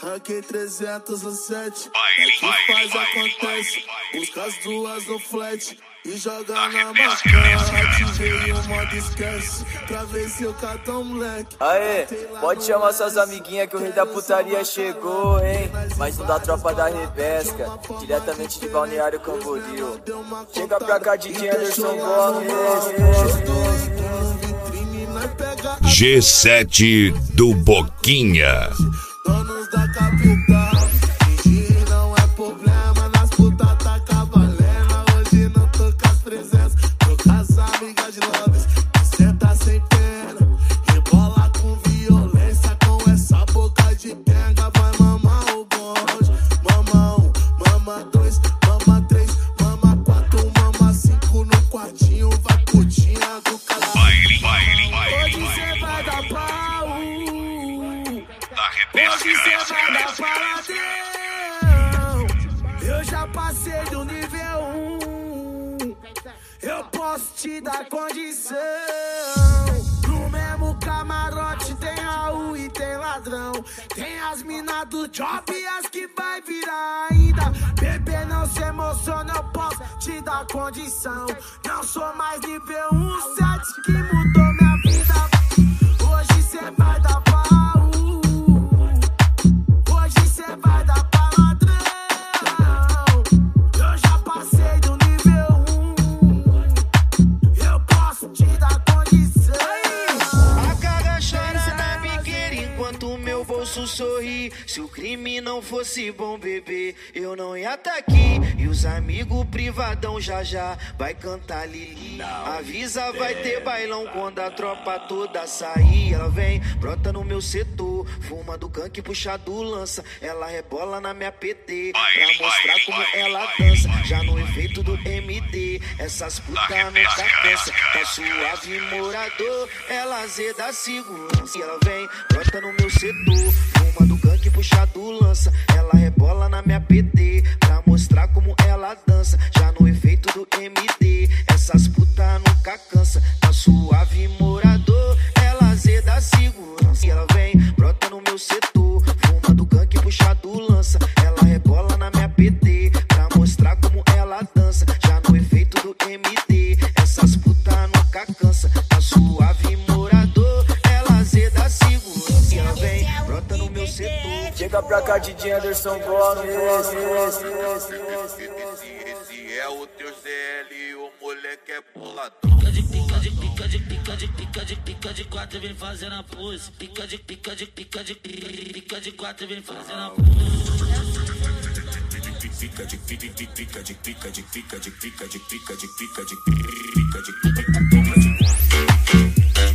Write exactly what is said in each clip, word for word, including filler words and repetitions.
Aqui trezentos no sete, é que faz acontece. Busca as duas no flat e joga na maca. Ativei o modo esquece, pra ver se eu cato um moleque. Aê, pode chamar suas amiguinhas que o rei da putaria chegou, hein? Mais um da tropa da Rebesca, diretamente de Balneário Camboriú. Chega pra cá, D J Anderson Gomes. G sete do Boquinha. Donos da capital, fingir não é problema. Nas putas tá cavalena. Hoje não tô com as presenças, tô com as amigas de Lobes. Cê tá sem pena, rebola com violência. Com essa boca de tenga vai mamar o bonde. Mama um, mama dois, mama três, mama quatro, mama cinco. No quartinho vai putinha do caralho. Baile, baile, baile, Hoje cê vai dar pau. Hoje cê vai dar paladão. Eu já passei do nível um. Eu posso te dar condição. No mesmo camarote tem Raul e tem ladrão. Tem as minas do job e as que vai virar ainda. Bebê, não se emociona, eu posso te dar condição. Não sou mais nível um, sete que mudou minha vida. Hoje cê vai dar pau. Vai dar paladrão. Eu já passei do nível um. Eu posso te dar condição. A cara chora na biqueira enquanto o meu bolso sorri. Se o crime não fosse bom, bebê, eu não ia tá aqui. E os amigos privadão já já vai cantar Lili. Avisa, vai ter bailão quando a tropa toda sair. Ela vem, brota no meu setor, fuma do canque, puxa do lança. Ela rebola na minha P T pra mostrar como ela dança. Já no efeito do M D, essas putas nunca cansa. Tá suave morador, ela azeda segurança. E ela vem, brota no meu setor, fuma do canque, puxa do lança. Ela rebola na minha P T pra mostrar como ela dança. Já no efeito do M D, essas putas nunca cansa. Tá suave morador, ela azeda segurança. E ela vem, brota no meu setor, fuma do canque, puxa do lança. Ela rebola na minha P T pra mostrar como ela dança. Já no efeito do M D, essas putas nunca cansa. Tá suave morador, ela azeda segurança. E ela vem, brota no meu setor. Chega pra cá, D J Anderson Gomes. Esse é o teu C L, o moleque é pulador. Pica de pica de pica de pica de pica de pica de quatro vem fazendo a pose. Pica de pica de pica de pica de quatro vem fazendo a pose. Pica de pica de pica de pica de pica de pica de pica de pica de pica de pica de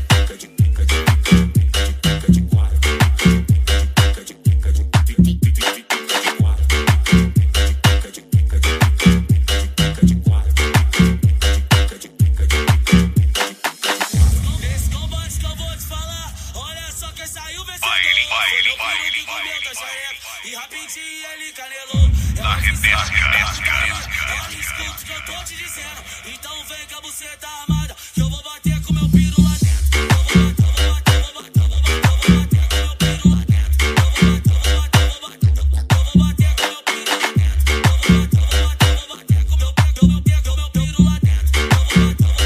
e rapidinho ele canelou. Da Rebesca. Ela escuta o que eu tô te dizendo. Então vem com a buceta armada, que eu vou bater com meu piro lá dentro. Eu vou bater, eu vou bater, eu vou bater, eu vou bater com meu piro lá dentro. Eu vou bater, eu vou bater, eu vou bater, eu vou bater com meu piro lá dentro. Eu vou bater, eu vou bater, eu vou bater com meu piro, meu piro, meu piro lá dentro. Eu vou bater, eu vou bater, eu vou bater, eu vou bater, eu vou bater com meu piro lá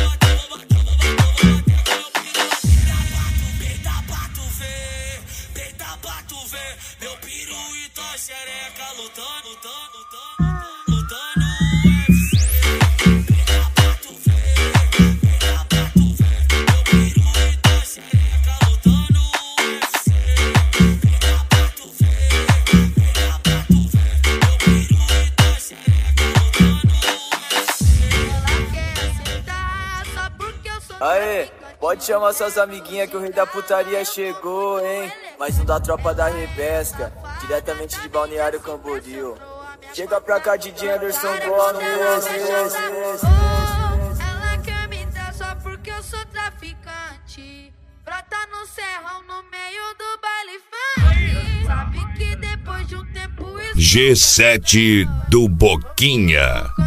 dentro. Peita pra tu ver, peita pra tu ver, meu piru e tua xereca lutando, lutando, lutando, lutando U F C. Peita pra tu ver, peita pra tu ver, meu piru e tua xereca lutando U F C. Peita pra tu ver, peita pra tu ver, meu piru e tua xereca lutando U F C. Ela quer aceitar só porque eu sou. Aê, pode chamar suas amiguinhas que o rei da putaria chegou, hein? Mais um da tropa da Rebesca, diretamente de Balneário Camboriú. Chega pra cá, D J Anderson Gomes. Ela quer me dar só porque eu sou traficante. Brota no serrão no meio do baile funk. Sabe que depois de um tempo isso G sete do Boquinha.